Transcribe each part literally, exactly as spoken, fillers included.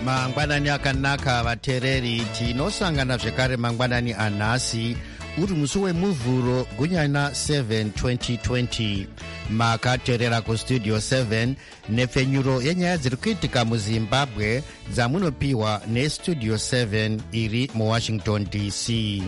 mangwanani akanaka vateereri, tinosangana zvekare mangwanani anhasi uri musi wemuvhuro gunyana seven twenty twenty. makateerera kustudio seven nepfenyuro yenyaya dziri kuitika muzimbabwe dzamunopiwa nestudio seven iri muwashington D C.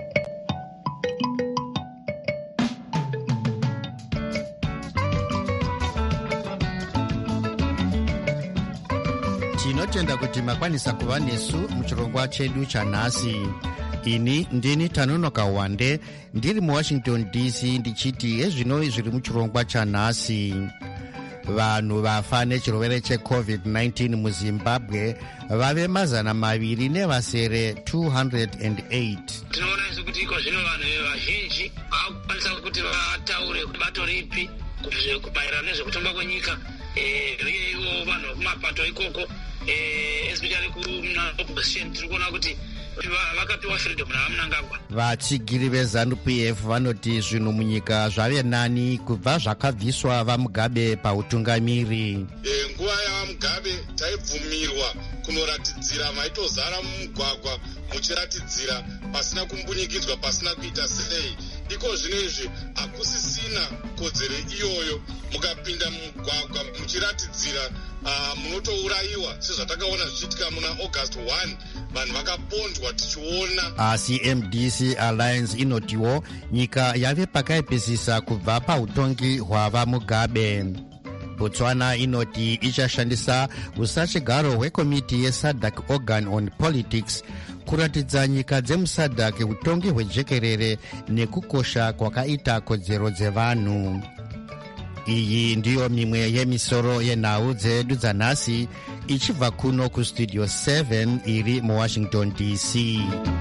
tinotenda kuti makwanisa kuva nesu muchirongwa chedu chanhasi. ini ndini Tanonoka Wande ndiri muwashington D C ndichiti ezvino zviri muchirongwa chanhasi. vanhu vafa nechirwere checovid nineteen muzimbabwe vave mazana maviri nevasere two hundred eight. tinoona isu kuti iko zvino vanhu vazhinji vakukwanisa kuti vataure kuti bato ripi kubayirana nezvekutonga kwenyika uye ivo vanhu vekumapato ikoko especially kuopposition tiri kuona kuti vakapiwa freedom navamnangagwa. vatsigiri vezanu P F vanoti zvinhu munyika zvave nani kubva zvakabviswa vaMugabe pautungamiri. nguva yavaMugabe taibvumirwa kunoratidzira maitozara mumugwagwa muchiratidzira pasina kumbunyikidzwa pasina kuita sei. iko zvino izvi hakusisina kodzero iyoyo, mukapinda mumugwagwa muchiratidzira uh, munotourayiwa sezvatakaona zvichiitika muna August one, vanhu vakapondwa tichiona. asi M D C Alliance inotiwo nyika yave pakaipisisa kubva pautongi hwavaMugabe. Botswana inoti ichashandisa usachigaro hwekomiti yeSADC Organ on Politics kuratidza nyika dzemuSADC utongi hwejekerere nekukosha kwakaita kodzero dzevanhu. iyi ndiyo mimwe yemisoro yenhau dzedu dzanhasi ichibva kuno kustudio seven iri muwashington D C.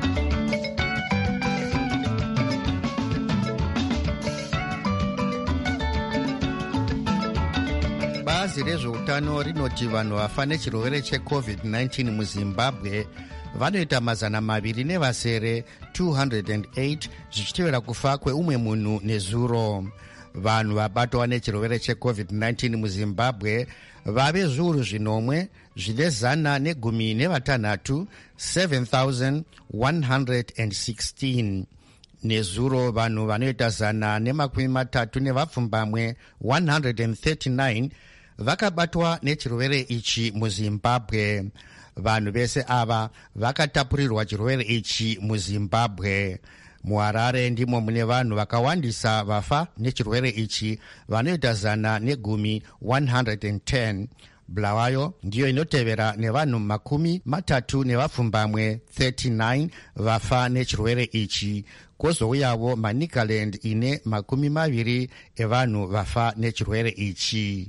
bazi rezveutano rinoti vanhu vafa nechirwere checovid nineteen muzimbabwe vanoita mazana maviri nevasere two hundred eight zvichitevera kufa kweumwe munhu nezuro. vanhu vabatwa nechirwere checovid nineteen muzimbabwe vave zviuru zvinomwe zvine zana negumi nevatanhatu seven thousand one hundred sixteen. nezuro vanhu vanoita zana nemakumi matatu nevapfumbamwe one hundred thirty-nine vakabatwa nechirwere ichi muzimbabwe. vanhu vese ava vakatapurirwa chirwere ichi muzimbabwe. muharare ndimo mune vanhu vakawandisa vafa nechirwere ichi vanoita zana negumi one hundred ten. bulawayo ndiyo inotevera nevanhu makumi matatu nevapfumbamwe thirty-nine vafa nechirwere ichi. kwozouyawo manicaland ine makumi maviri evanhu vafa nechirwere ichi.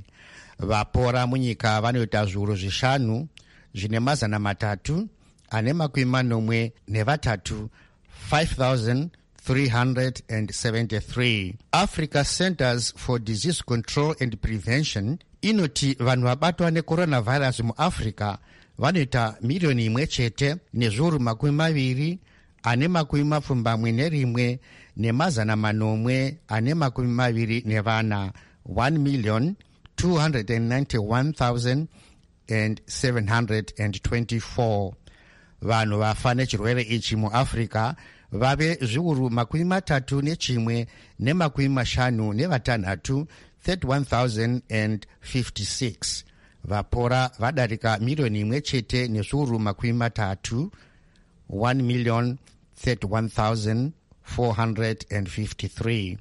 vapora munyika vanoita zviuru zvishanu zvine mazana matatu ane makumi manomwe nevatatu five thousand three hundred seventy-three. Africa Centers for Disease Control and Prevention inoti vanhu vabatwa necoronavirus muAfrica vanoita miriyoni imwe chete nezviuru makumi maviri ane makumi mapfumbamwe nerimwe nemazana manomwe ane makumi maviri nevana one million two hundred ninety-one thousand seven hundred twenty-four. vanhu vafa nechirwere ichi muAfrica vave zviuru makumi matatu nechimwe nemakumi mashanu nevatanhatu thirty-one thousand fifty-six. vapora vadarika miriyoni imwe chete nezviuru makumi matatu one million thirty-one thousand four hundred fifty-three.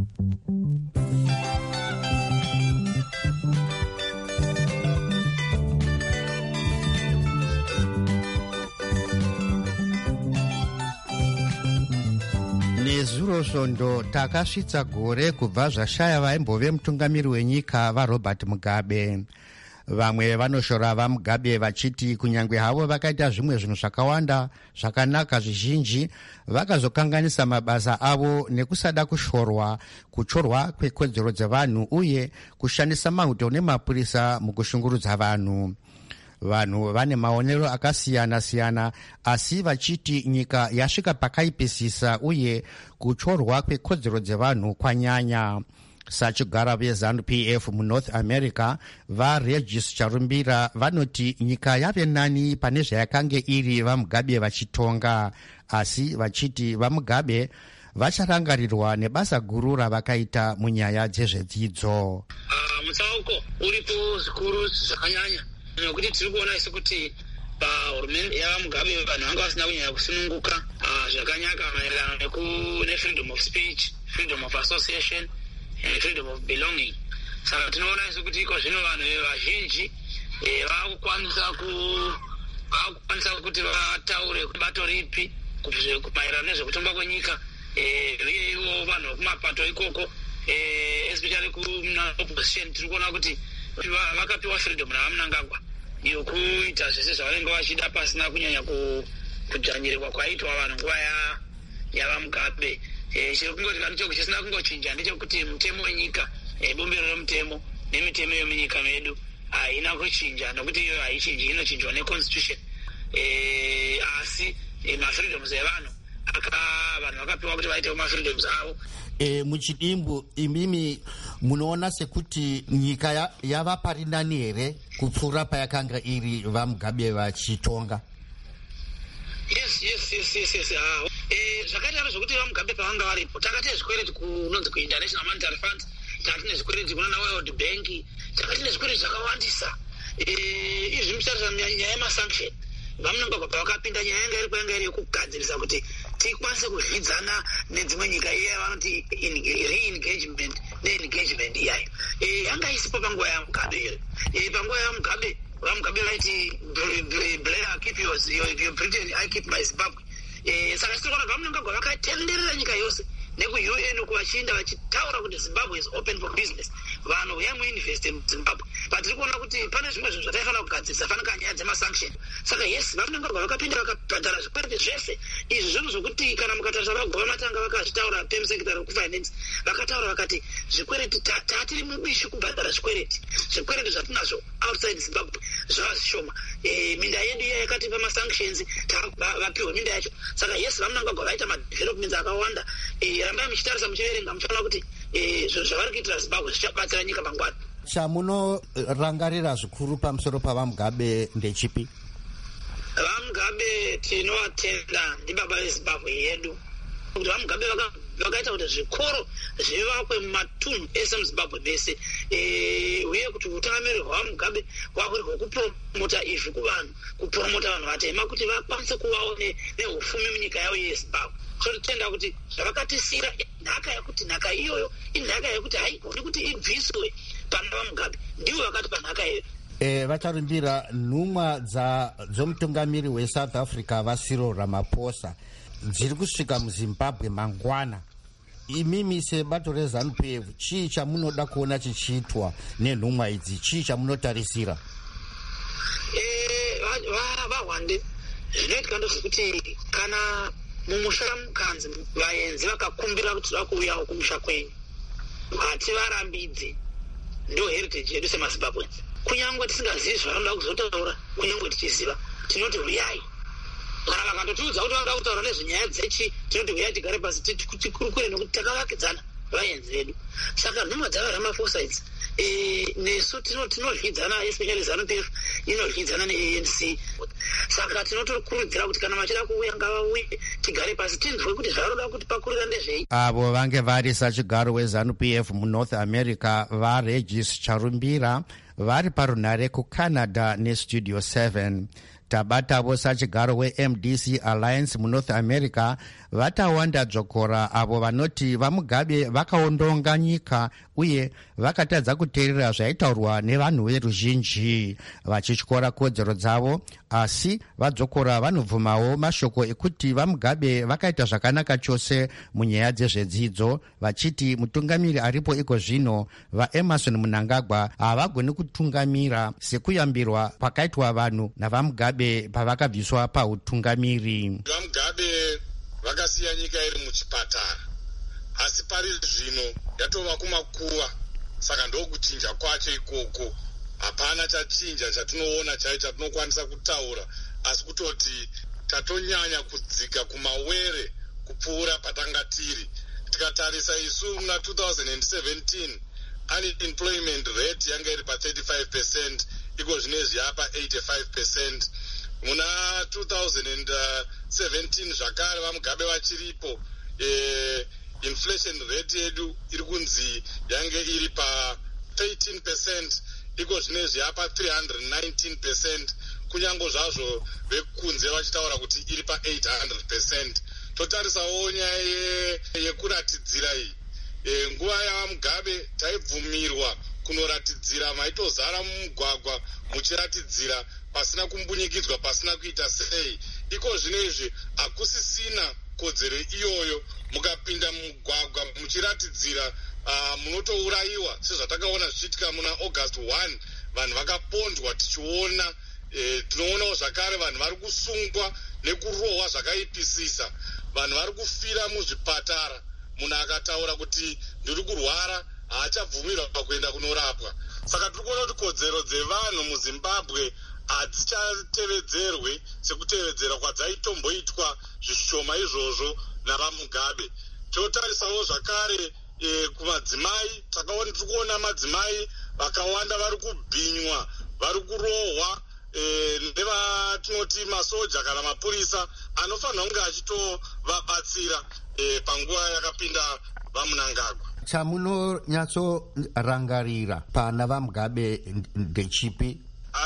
nezuro svondo takasvitsa gore kubva zvashaya vaimbove mutungamiri wenyika vaRobert Mugabe. vamwe vanoshora vaMugabe vachiti kunyange havo vakaita zvimwe zvinhu zvakawanda zvakanaka zvizhinji vakazokanganisa mabasa avo nekusada kushorwa kuchorwa kwekodzero dzevanhu uye kushandisa mauto nemapurisa mukushungurudza vanhu. vanhu vane maonero akasiyana-siyana asi vachiti nyika yasvika pakaipisisa uye kuchorwa kwekodzero dzevanhu kwanyanya. sachigara vezanu P F munorth america varegis charumbira vanoti nyika yave nani pane zvayakange iri vamugabe vachitonga, asi vachiti vamugabe vacharangarirwa nebasa guru ravakaita munyaya dzezvedzidzo. Uh, mutsauko uripo zvikuru zvakanyanya nekuti tiri kuona isu kuti pahurumende yavamugabe vanhu vanga vasina kunyanya kusununguka zvakanyaka maererano nefreedom of speech, freedom of association and freedom of belonging. Saka tinoona isu kuti iko zvino vanhu vazhinji vakukwanisa vakukwanisa kuti vataure bato ripi maererano nezvekutonga kwenyika, uye ivo vanhu vekumapato ikoko especially kuopposition tiri kuona kuti vakapiwa freedom navamunangagwa yokuita zvese zvavanenge vachida pasina kunyanya kudzvanyirirwa kwaitwa vanhu nguva yavamugabe. Chiri kungoti kana choko chisina kungochinja ndechekuti mutemo wenyika, bumbiro remutemo nemitemo yemunyika medu haina kuchinja, nokuti iyo haichinji, inochinjwa neconstitution. Asi mafreedoms evanhu aka vanhu vakapiwa kuti vaite mafreedoms avo. E, muchidimbu imimi munoona sekuti nyika yava pari nani here kupfuura payakanga iri vamugabe vachitonga? Yes, yes, yes, yes, yes. Ah, eh, zvakaita zvokuti vamugabe pavanga varipo takati nezvikwereti kunonzi kuInternational Monetary Fund, takati nezvikwereti kuna World Bank, takati nezvikwereti zvakawandisa. Eh, izvi mutarisa nyaya yemasanction vamunangagwa pavakapinda nyaya yanga iri kwanga iri yekugadzirisa kuti tikwanise kuzvidzana nedzimwe nyika iya vanoti re-engagement ne-engagement iyayo yanga isipo panguva yamugabe iyo. Panguva yamugabe vamugabe vaiti Blair keep your, your, your Britain, I keep my Zimbabwe. Saka sitikuona vamunangagwa vakatenderera nyika yose neku-U N kuvachinda vachitaura kuti Zimbabwe is open for business, vanhu yamuinvest muZimbabwe. But tiri kuona kuti pane zvimwe zvinhu zvataifanira kugadzirisa fanaka nyaya dzemasanction. Saka yes, vamunangagwa vakapinda vakabhadhara zvikwereti zvese izvi zvinhu zvokuti kana mukatarisa vagova matanga vakazvitaura pemusekitari wekufinance vakataura vakati zvikwereti tatiri mubishi kubhadhara zvikwereti zvikwereti zvatinazvo outside Zimbabwe zvava zvishoma. Minda yedu iya yakatipa masanctions vapiwa minda yacho. Saka yes, vamunangagwa vaita madevelopments akawanda. Rambai muchitarisa muchiverenga muchaona kuti zvinhu zvavari kuitira Zimbabwe zvichabatsira nyika mangwana. Chamunorangarira zvikuru pamusoro pavamugabe ndechipi? Vamugabe tinovatenda ndibaba veZimbabwe yedu kuti vamugabe vakaita kuti zvikoro zvivakwe mumatunhu ese muZimbabwe mese, uye kuti utungamiri hwamugabe hwakuri hwekupromota izvi kuvanhu, kupromota vanhu vatema kuti vakwanise kuvawo nehufumi munyika yavo yeZimbabwe. Totenda kuti zvavakatisira nhaka yekuti nhaka iyoyo inhaka yekuti haigoni kuti ibviswe pana vamugabe, ndivo vakatipa nhaka iyoyo. E, vacharumbira nhumwa dzomutungamiri weSouth Africa vaCyril Ramaphosa dziri kusvika muZimbabwe mangwana. Imimi sebato reZanu P F chii chamunoda kuona chichiitwa nenhumwa idzi, chii chamunotarisira? Vahwande zvinoitika ndezvekuti kana mumusha mukanzi vaenzi vakakumbira kuti vakuuyawo kumusha kwenyu hativarambidze, ndo heritage yedu semaZimbabweans. Kunyangwe tisingazivi zvavanoda kuzotaura, kunyangwe tichiziva tinoti uyai. Kana vakandotiudza kuti vanoda kutaura nezvenyaya dzechi tinoti uyai tigare pasi tikurukure nekuti takavakidzana vaenzi vedu. Saka nhumwa dzavaRamaphosa idzi nesu tinodyidzana, especially ZANU P F inodyidzana ne-A N C. Saka tinotokurudzira kuti kana vachida kuuya ngavauye tigare pasi tinzwe kuti zvanoda kuti pakurira ndezvei. Avo vange vari sachigaro weZANU P F muNorth America vaRegis Charumbira vari parunhare kuCanada neStudio seven. Tabatavo sachigaro weM D C Alliance muNorth America vatawanda dzokora avo vanoti vamugabe vakaondonga nyika uye vakatadza kuteerera zvaitaurwa nevanhu veruzhinji vachityora kodzero dzavo, asi vadzokora vanobvumawo mashoko ekuti vamugabe vakaita zvakanaka chose munyaya dzezvedzidzo, vachiti mutungamiri aripo iko zvino vaEmerson Mnangagwa havagoni kutungamira sekuyambirwa pakaitwa vanhu navamugabe pavakabviswa pautungamiri. Vamugabe vakasiya nyika iri muchipatara, asi pari zvino yatova kumakuva. Saka ndokuchinja kwacho ikoko, hapana chachinja chatinoona chai chatinokwanisa kutaura, asi kutoti tatonyanya kudzika kumawere kupfuura patanga tiri. tikatarisa isu muna two thousand seventeen unemployment rate yanga iri pa thirty-five percent iko zvinezvi yapa eighty-five percent. Muna two thousand seventeen zvakare vamugabe vachiripo eh, inflation rate yedu iri kunzi yange iri pa thirteen percent iko zvinezvi yapa three hundred nineteen percent, kunyange zvazvo vekunze vachitaura kuti iri pa eight hundred percent. Totarisawo nyaya yekuratidzira iyi. E, nguva yavamugabe taibvumirwa kunoratidzira maitozara mumugwagwa muchiratidzira pasina kumbunyikidzwa pasina kuita sei. Iko zvinezvi hakusisina kodzero iyoyo, mukapinda mumugwagwa muchiratidzira uh, munotourayiwa sezvatakaona zvichiitika muna August first. Vanhu vakapondwa tichiona. E, tinoonawo zvakare vanhu vari kusungwa nekurohwa zvakaipisisa, vanhu vari kufira muzvipatara. Munhu akataura kuti ndiri kurwara haachabvumirwa kuenda kunorapwa. Saka tiri kuona kuti kodzero dzevanhu muZimbabwe hadzichatevedzerwe sekutevedzera kwadzaitomboitwa zvishoma izvozvo navamugabe. Totarisawo zvakare e, kumadzimai. Takaona tiri kuona madzimai vakawanda vari kubhinywa, vari kurohwa e, nevatinoti masoja kana mapurisa anofanira kunge achitovabatsira e, panguva yakapinda vaMunangagwa. Chamunonyatsorangarira pana vamugabe ndechipi?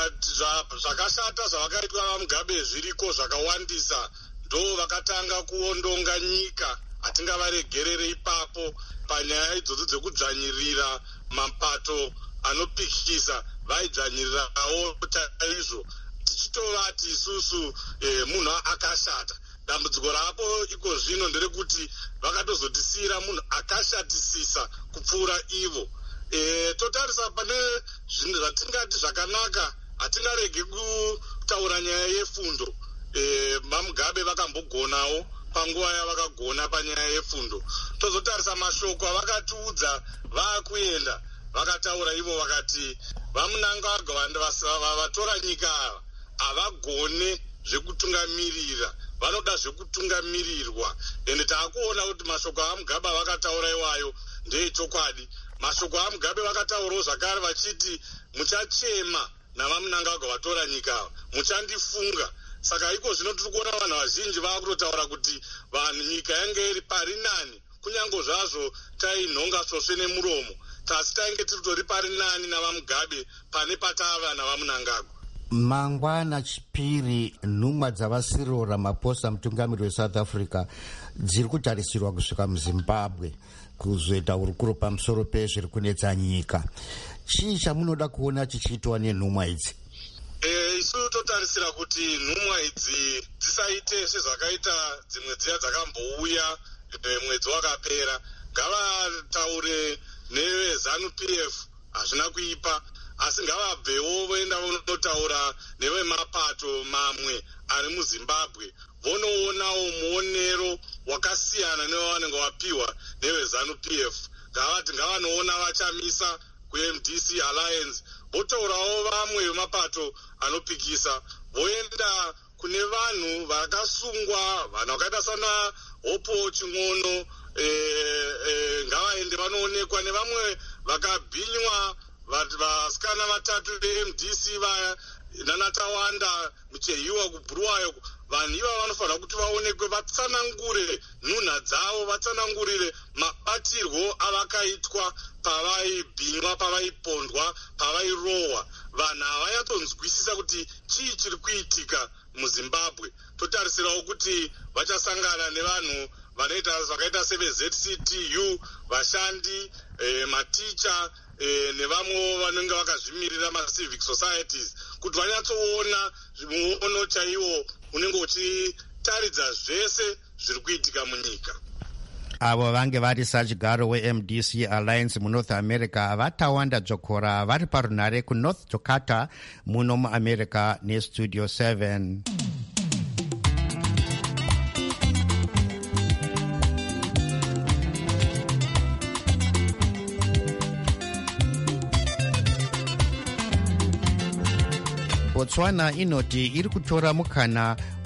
Zvakashata zvavakaitwa vamugabe zviriko zvakawandisa. Ndo vakatanga kuondonga nyika, hatingavaregerere ipapo panyaya idzodzo dzekudzvanyirira mapato anopikisa. Vaidzvanyirirawo chaizvo tichitovati isusu e, munhu akashata. Dambudziko rapo iko zvino nderekuti vakatozotisira munhu akashatisisa kupfuura ivo. E, totarisa pane zvinhu zvatingati zvakanaka, hatingarege kutaura nyaya yefundo. E, vamugabe vakambogonawo panguva yavakagona panyaya yefundo. Tozotarisa mashoko avakatiudza vaakuenda, vakataura ivo vakati vaMunangagwa vatora nyika ava havagone zvekutungamirira, vanoda zvekutungamirirwa. Ende taakuona kuti mashoko aMugabe vakataura iwayo ndeechokwadi. Mashoko aMugabe vakataurawo zvakare vachiti muchachema navaMunangagwa vatora nyika ava, muchandifunga. Saka iko zvino tiri kuona vanhu vazhinji vaakutotaura kuti vanhu nyika yange iri pari nani, kunyange zvazvo tainhonga svosve nemuromo, asi tainge tiri tori pari nani navaMugabe pane patava navaMunangagwa. Mangwana Chipiri, nhumwa dzavaSiriro Ramaphosa, mutungamiri weSouth Africa, dziri kutarisirwa kusvika muZimbabwe kuzoita urukuro pamusoro pezviri kunetsa nyika. Chii chamunoda kuona chichiitwa nenhumwa idzi? E, isu totarisira kuti nhumwa idzi dzisaite sezvakaita dzimwe dziya dzakambouya e, mwedzi wakapera. Ngavataure neveZANU P F, hazvina kuipa, asi ngavabvewo voenda vonotaura nevemapato mamwe ari muZimbabwe, vonoonawo muonero wakasiyana newavanenge wapiwa neveZANU P F. Ngavati ngavanoona vachamisa kuM D C Alliance, votaurawo vamwe vemapato anopikisa, voenda kune vanhu vakasungwa, vanhu vakaita sana Hopo Ching'ono, e, e, ngavaende vanoonekwa nevamwe vakabhinywa, vasikana vatatu veM D C vaya naNatawanda Muchehiwa kuBhuluwayo. Vanhu iva vanofanira kuti vaonekwe, vatsanangure nhunha dzavo, vatsanangurire mabatirwo avakaitwa pavaibhinywa, pavaipondwa, pavairohwa. Vanhu havanyatsokunzwisisa kuti chii chiri kuitika muZimbabwe. Totarisirawo kuti vachasangana nevanhu vanoita zvakaita seveZ C T U, vashandi, e, maticha, e, nevamwe vanenge vakazvimirira macivic societies, kuti vanyatsoona muono chaiwo unenge uchitaridza zvese zviri kuitika munyika. Avo vange vari sachigaro weM D C Alliance muNorth America, vaTawanda Dzokora, vari parunhare kuNorth Jakarta muno muAmerica neStudio seven. Botswana inoti iri kutora mukana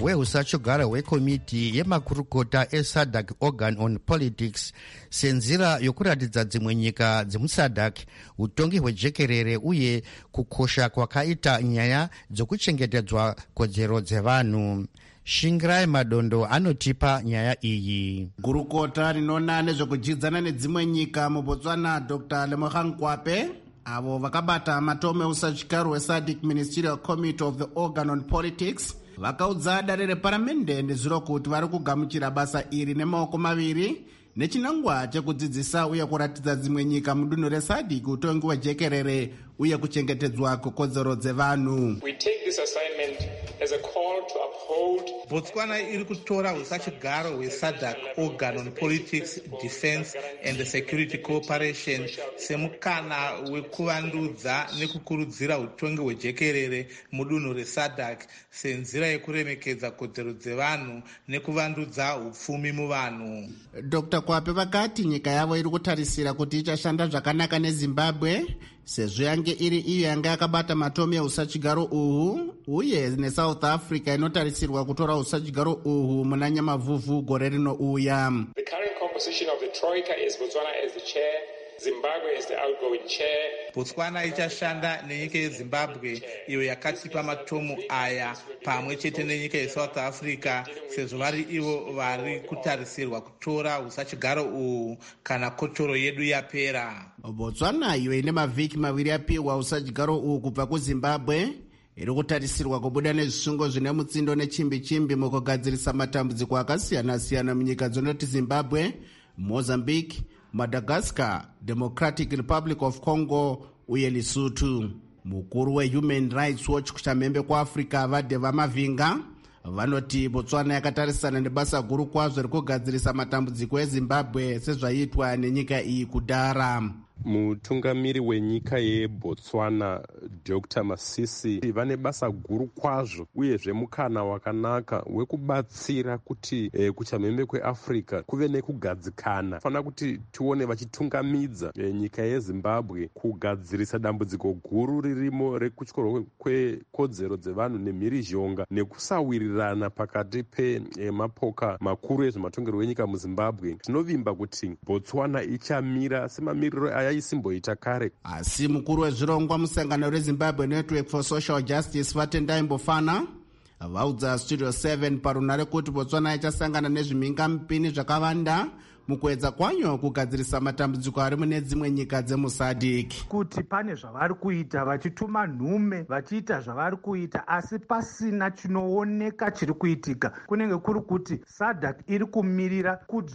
wehusachigara hwekomiti yemakurukota esadc organ on politics senzira yokuratidza dzimwe nyika dzemusadc utongi hwejekerere uye kukosha kwakaita nyaya dzokuchengetedzwa kodzero dzevanhu. Shingirai Madondo anotipa nyaya iyi. Gurukota rinoona nezvekujidzana nedzimwe nyika muBotswana Doctor Lemogang Kwape avo vakabata matome usachigaro hwesadc Ministerial Committee of the Organ on Politics vakaudza dare reparamende ndezviro kuti vari kugamuchira basa iri nemaoko maviri nechinangwa chekudzidzisa uye kuratidza dzimwe nyika mudunhu resadc utongi hwejekerere uye kuchengetedzwa kwekodzero dzevanhu. We take this assignment as a call to uphold. Botswana iri kutora usachigaro hwesadc organ on politics, defense and the security cooperation semukana wekuvandudza nekukurudzira utongi hwejekerere mudunhu resadc senzira yekuremekedza kodzero dzevanhu nekuvandudza upfumi muvanhu. Doctor Kwape vakati nyika yavo iri kutarisira kuti ichashanda zvakanaka neZimbabwe sezvo yange iri iyo yanga yakabata matome eusachigaro uhu uye neSouth Africa inotarisirwa kutora usachigaro uhu muna Nyamavhuvhu gore rinouya. The current composition of the troika is Botswana as the chair, Zimbabwe as the outgoing chair. Botswana ichashanda nenyika yeZimbabwe iyo yakatipa matomo aya pamwe chete nenyika yeSouth Africa sezvo vari ivo vari kutarisirwa kutora usachigaro uhu kana kochoro yedu yapera. Botswana iyo ine mavhiki maviri yapiwa usachigaro uhu kubva kuZimbabwe iri kutarisirwa kubuda nezvisungo zvine mutsindo nechimbi chimbi mukugadzirisa matambudziko akasiyana-siyana munyika dzinoti Zimbabwe, Mozambique, Madagascar, Democratic Republic of Congo uye Lesotho. Mukuru weHuman Rights Watch kuchamhembe kuAfrica Vadeva Mavinga vanoti Botswana yakatarisana nebasa guru kwazvo rekugadzirisa matambudziko eZimbabwe sezvaitwa nenyika iyi kudhara. Mutungamiri wenyika yeBotswana Doctor Masisi vane basa guru kwazvo uyezve mukana wakanaka wekubatsira kuti eh, kuchamhembe kweAfrica kuve nekugadzikana. Fana kuti tione vachitungamidza eh, nyika yeZimbabwe kugadzirisa dambudziko guru ririmo rekutyorwa kwekodzero dzevanhu nemhirizhonga nekusawirirana pakati pemapoka eh, makuru ezvematongerwo enyika muZimbabwe. Tinovimba kuti Botswana ichamira semamiriro aya isimboita kare. Asi mukuru wezvirongwa musangano reZimbabwe Network for Social Justice Vatendai Mbofana vaudza Studio seven parunare kuti Botswana ichasangana nezviminga mupini zvakawanda mukuedza kwanyo kugadzirisa matambudziko ari mune dzimwe nyika dzemusadc. Kuti pane zvavari kuita vachituma nhume vachiita zvavari kuita asi pasina chinooneka chiri kuitika kunenge kuri kuti sadc iri kumirira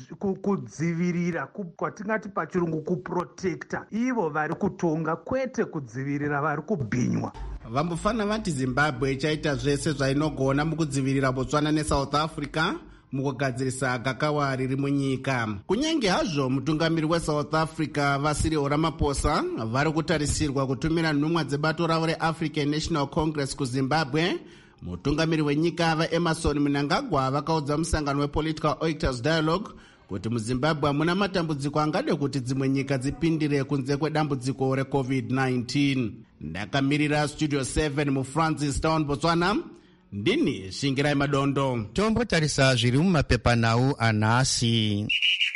kudzivirira kwatingati pachirungu kuprotecta ivo vari kutonga kwete kudzivirira vari kubhinywa. Vambofana vati Zimbabwe ichaita zvese zvainogona mukudzivirira Botswana neSouth Africa mukugadzirisa gakawa riri munyika. Kunyange hazvo mutungamiri weSouth Africa Vasiri Ramaphosa vari kutarisirwa kutumira nhumwa dzebato ravo reAfrican National Congress kuZimbabwe, mutungamiri wenyika vaEmerson Mnangagwa vakaudza musangano wePolitical Actors Dialogue kuti muZimbabwe muna matambudziko angade kuti dzimwe nyika dzipindire kunze kwedambudziko recovid nineteen. Ndakamirira Studio seven muFrancis Town, Botswana. Ndini Shingirai Madondo. Tombotarisa zviri mumapepanhau anhasi.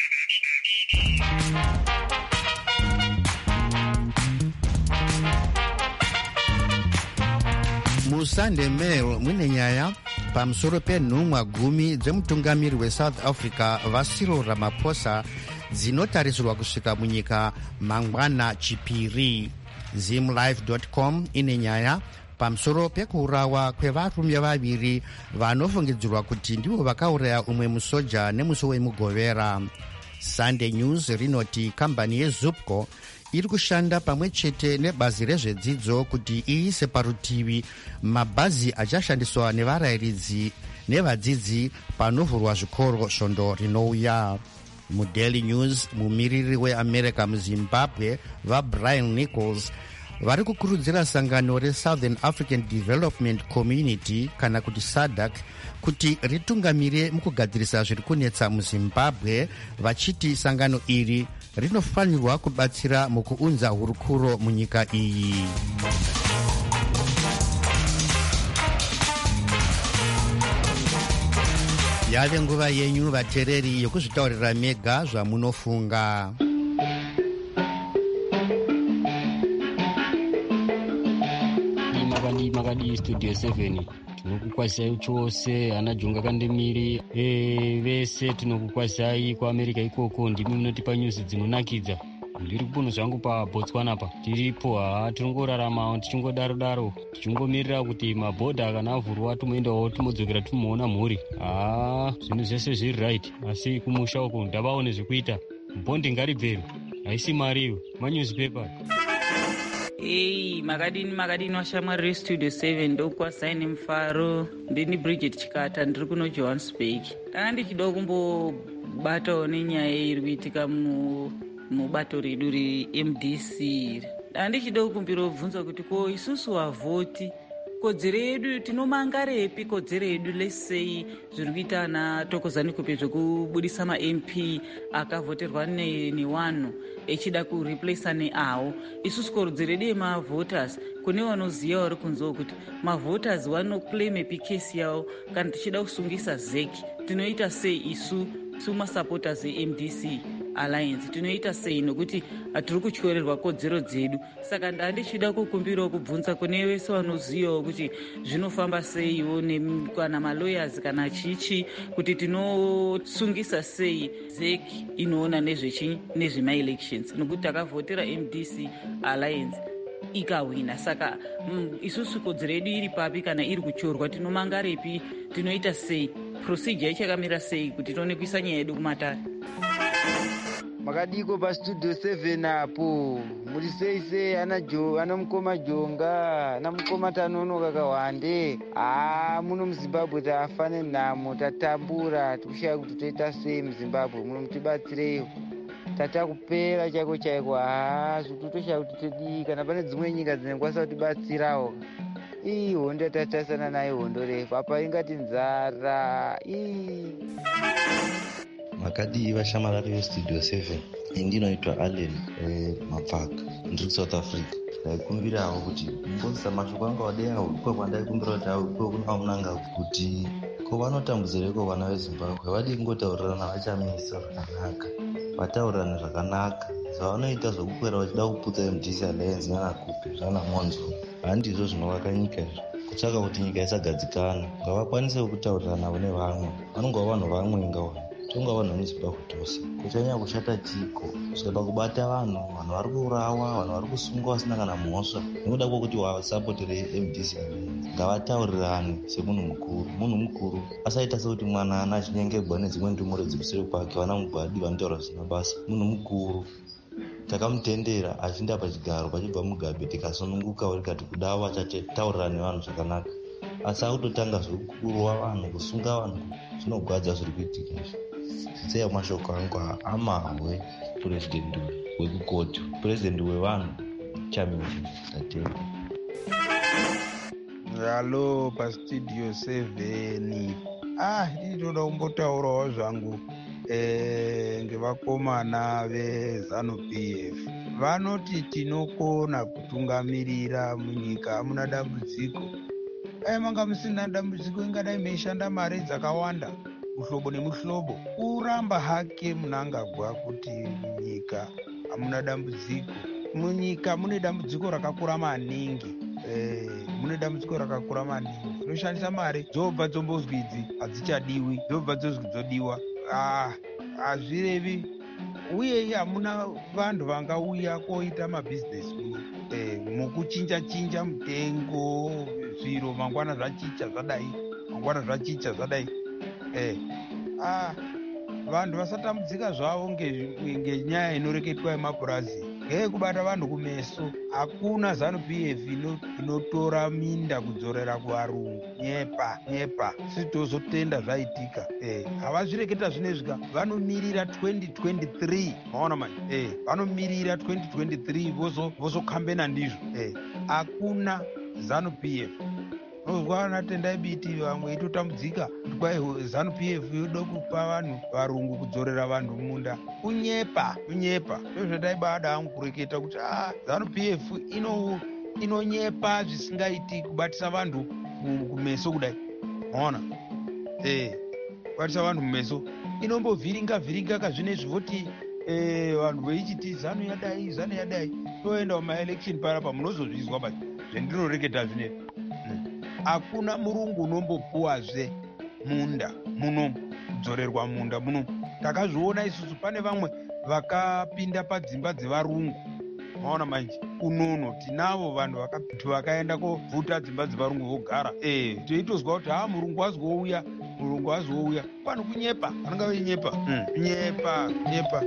MuSunday Mail mune nyaya pamusoro penhumwa gumi dzemutungamiri weSouth Africa Vasiro Ramaphosa dzinotarisirwa kusvika munyika mangwana chipiri. Zimlife dot com ine nyaya pamusoro pekuurawa kwevarume vaviri vanofungidzirwa kuti ndivo vakauraya umwe musoja nemusi wemugovera. Sunday News rinoti kambani yeZupco iri kushanda pamwe chete nebazi rezvedzidzo kuti iise parutivi mabhazi achashandiswa nevarayiridzi nevadzidzi panovhurwa zvikoro svondo rinouya. MuDaily News mumiriri weAmerica muZimbabwe vaBrian Nichols vari kukurudzira sangano reSouthern African Development Community kana kuti SADC kuti ritungamire mukugadzirisa zviri kunetsa muZimbabwe, vachiti sangano iri rinofanirwa kubatsira mukuunza hurukuro munyika iyi. yave nguva yenyu vateereri yokuzvitaurira mega zvamunofunga. makadi makadi studio seven tinokukwazisai chose ana jonga kandemiri e, vese tinokukwazisai kuamerica ikoko. ndimi munotipa nyuzi dzinonakidza. ndiri kubuno zvangu pabotswana pa tiripo ha tinongoraramawo tichingodaro daro tichingomirira kuti mabhodha kana avhurwa tumoendawo tumodzokera tumoona mhuri. ha zvinhu zvese zviri right, asi kumusha uko ndavawo nezvekuita. bhondi ngaribvero, haisi mariyo manyuzipepa. Hey, makadini makadini washamwari restudio seven ndokukwazisai nemufaro. ndini Bridget Chikata, ndiri kuno Johannesburg. ndanga ndichida kumbobatawo nenyaya iri kuitika mu mubato redu reM D C. ndanga ndichida kukumbira kubvunza kuti ko isusu vavhoti kodzero yedu tinomanga repi? kodzero yedu lesei zviri kuita ana Tokozani Kupe zvekubudisa ma-M P akavhoterwa newanhu echida kureplacea neawo. isusu kodzero yedu yemavhoters, kune vanoziva vari kunziwo kuti mavhoters vanoclaime pikesi yavo kana tichida kusungisa zeki. tinoita sei isu sumasupporters eM D C alliance? tinoita sei nokuti hatiri kutyorerwa kodzero dzedu? saka ndandichida kukumbirawo kubvunza kune vese vanozivawo kuti zvinofamba seiwo kana malawyers kana chichi, kuti tinosungisa sei zeki inoona nezvechi nezvemaelections, nokuti takavhotera M D C alliance ikawina. saka mm, isusu kodzero yedu iri papi? kana iri kuchorwa tinomanga repi? tinoita sei? procedure ichakamira sei kuti tione kuisa nyaya yedu kumatare? makadiko pastudio seven apo muri sei sei? ana jo ana mukoma jonga ana mukoma tanonoka kawande. ha muno muzimbabwe tafane nhamo, tatambura tikushaya kuti toita sei muzimbabwe muno, mutibatsireyo. tatakupera chako chaiko. ha zvikutoshaya kuti todii? kana pane dzimwe nyika dzinokwanisa kutibatsirawo. ii hondo yatatasana nayo hondo refu apa ingati nzara. ii makadi vashamarari vestudio seven. indinoitwa Allen e, Mapfaka, ndiri South Africa. ndaikumbirawo kuti mbozisa mashoko anga wadeyawo iko kwandaikumbira kuti awo iko kuna munanga kuti ko vanotambudzireko vana vezimbabwe vadi kungotaurirana vachamisa zvakanaka, vataurirane zvakanaka. zvavanoita zvokukwera vachida kuputsa M D C alliance nana Kupe zvana Monzo handizvo zvinovaka nyika izvo. kutsvaka kuti nyika isagadzikana ngavakwanise kutaurirana navo nevamwe. vanongava vanhu vamwe ngawa tonga vanhu vemuzimbabwe tose. kuchanyanya kushata chiko kusvika pakubata vanhu vanhu vari kuurawa, vanhu vari kusungwa vasina kana mhosva nekuda kwokuti wasapotere M D C. ngavataurirane semunhu mukuru. munhu mukuru asaita sekuti mwana ana achinyengerwa nedzimwe ndumure dzikusere kwake vana mugwadi vanotaura zvisina basa. munhu mukuru takamutendera achinda pachigaro pachibva mugabe tikasununguka rikati kudawa vachataurira nevanhu zvakanaka. asi akutotanga zvekukurwa vanhu, kusunga vanhu, zvinogwadza zviri kuitika izvi. seya mashoko angu amahwe purezidendi wekukoti, purezidendi wevanhu chamiri tatenda. halo pastudio seven. ah ndinoda kumbotaurawo zvangu eh, ngevakomana veZANU P F. vanoti tinokona kutungamirira munyika, hamuna dambudziko. eh, manga musina dambudziko ingadai meishanda mari dzakawanda muhlobo nemuhlobo. kuramba hake munangagwa kuti munyika hamuna dambudziko. munyika mune dambudziko rakakura maningi. eh, mune dambudziko rakakura maningi. tinoshandisa mari dzobva dzombozwi idzi hadzichadiwi, dzobva dzozwi dzodiwa. ah hazvirevi. uye hamuna vanhu vangauya koita mabhizinesi muno eh, mukuchinja chinja mutengo zviro mangwana zvachicha zvadai mangwana zvachicha zvadai eh, ah, vanhu vasatambudzika zvavo ngenyaya inoreketwa yemapurazi. ngeyekubata vanhu kumeso. hakuna ZANU P F inotora minda kudzorera kuvarungu. nyepa nyepa sitozotenda zvaitika. eh, havazvireketa zvinezvika. vanomirira twenty twenty-three. maona mani eh, vanomirira twenty twenty-three vozokambena ndizvo. eh, hakuna ZANU P F. nozwa anatendai biti vamwe itotambudzika kuti kwai ZANU P F yoda kupa vanhu varungu kudzorera vanhu munda. kunyepa kunyepa ndo zvadaibada hangu kureketa kuti ah ZANU P F ino inonyepa zvisingaiti kubatisa vanhu kumeso kudai. ona eh kwatisa vanhu mumeso inombovhiringa vhiringa kazvinezvi voti vanhu veichiti zanu yadai zanu yadai toenda mumaelection parapa munozozvizwa basi zvendinoreketa zvinezvi. Hakuna murungu unombopuwazve munda muno kudzorerwa munda muno. Takazviona isusu pane vamwe vakapinda padzimba dzevarungu maona manje unono tinavo vanhu vakaenda kovhuta dzimba dzevarungu vogara eh teitozwa kuti ha murungu azouya murungu azouya pano kunyepa vanenge veinyepa kunyepa kunyepa.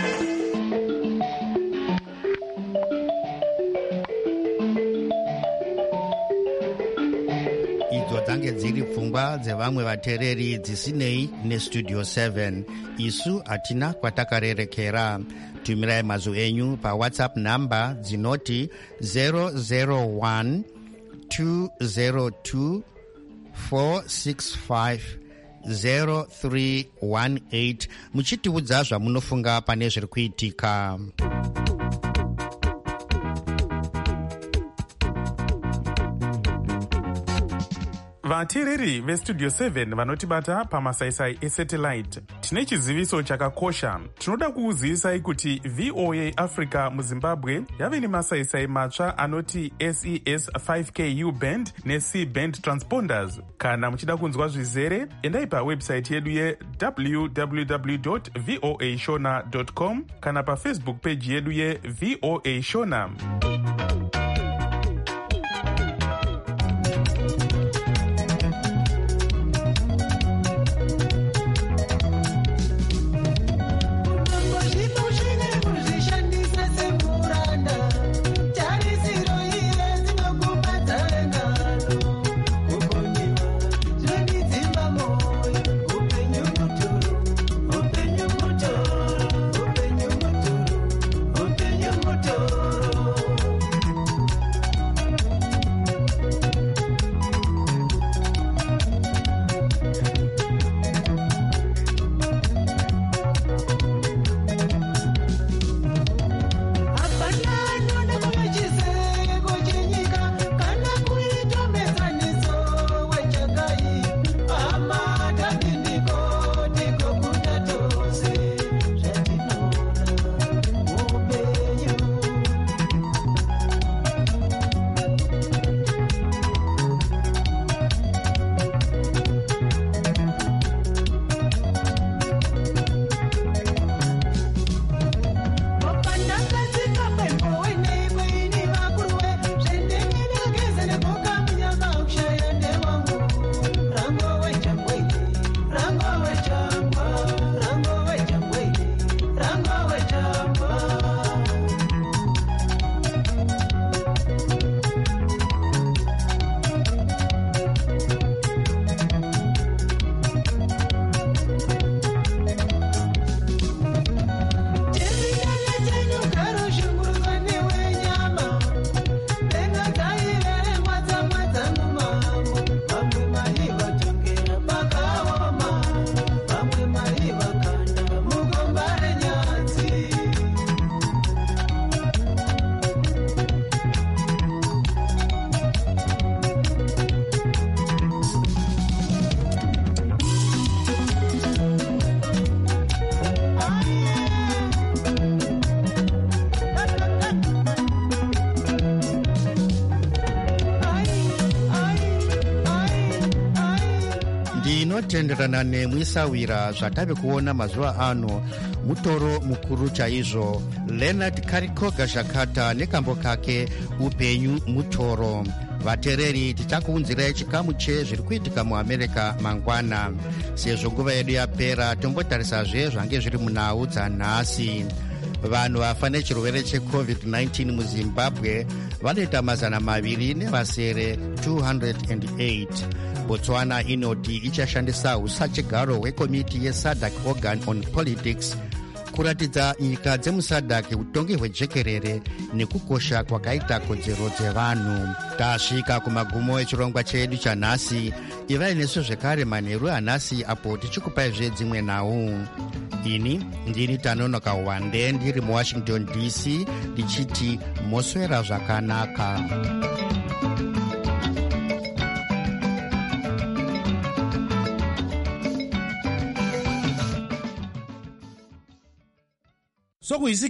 idzo dzange dziri pfungwa dzevamwe vateereri dzisinei nestudio seven. isu hatina kwatakarerekera. tumirai mazwi enyu pawhatsapp namba dzinoti zero zero one two zero two four six five zero three one eight muchitiudza zvamunofunga pane zviri kuitika. vateereri vestudio seven vanotibata pamasaisai esatellite, tine chiziviso chakakosha. tinoda kukuzivisai kuti V O A Africa muzimbabwe yave nemasaisai matsva anoti S E S five K U band ne-C band transponders. kana muchida kunzwa zvizere, endai pawebsite yedu ye w w w dot voa shona dot com kana pafacebook page yedu ye V O A Shona. tinotenderana nemwisawira zvatave kuona mazuva ano mutoro mukuru chaizvo. Leonard Karikoga Shakata nekambo kake upenyu mutoro. vateereri tichakuunzirai chikamu chezviri kuitika muamerica mangwana. sezvo nguva yedu yapera, tombotarisazve zvange zviri munhau dzanhasi. vanhu vafa nechirwere checovid nineteen muzimbabwe vanoita mazana maviri nevasere two hundred eight. botswana inoti ichashandisa usachigaro hwekomiti yesadc organ on politics kuratidza nyika dzemusadc utongi hwejekerere nekukosha kwakaita kodzero dzevanhu. tasvika kumagumo echirongwa chedu chanhasi. ivai nesu zvekare manheru anhasi apo tichikupai zvedzimwe nhau. ini ndini Tanonoka Wande ndiri muwashington D C ndichiti moswera zvakanaka. sokuyisikhathi